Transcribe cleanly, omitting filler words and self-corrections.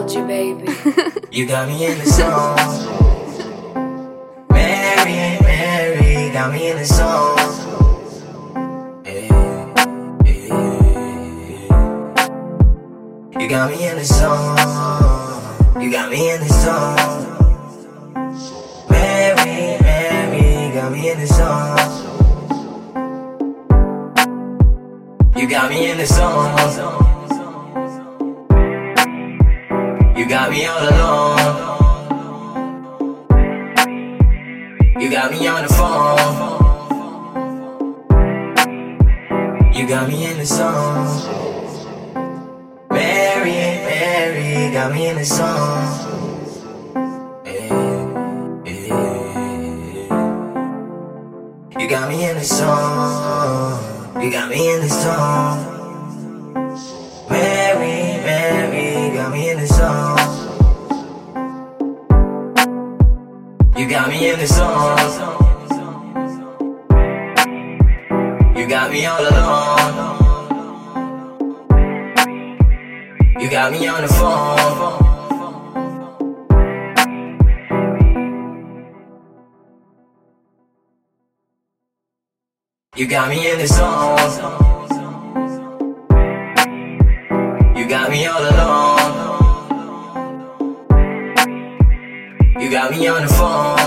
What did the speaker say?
want you, baby. You got me in the zone. Mary, Mary, got me in the zone. You got me in the zone. You got me in the zone. Mary, Mary, got me in the zone. You got me in the zone. You got me all alone. You got me on the phone. You got me in the zone. Mary, Mary, got me in the zone. You got me in the zone. You got me in the zone. Mary, Mary, got me in the zone. You got me in the zone. You got me all alone. You got me on the phone. You got me in the zone. You got me all alone. You got me on the phone.